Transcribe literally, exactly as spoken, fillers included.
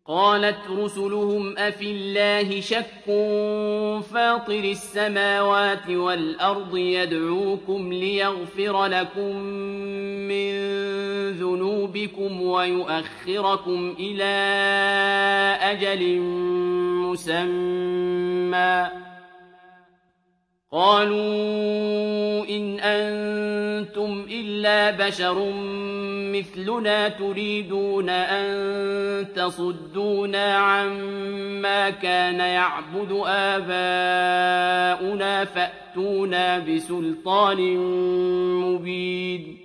قالت رسلهم أفي الله شك فاطر السماوات والأرض يدعوكم ليغفر لكم من ذنوبكم ويؤخركم إلى أجل مسمى قالوا إن أنتم إلا بشر مثلنا تريدون أن تصدونا عما كان يعبد آباؤنا فأتونا بسلطان مبين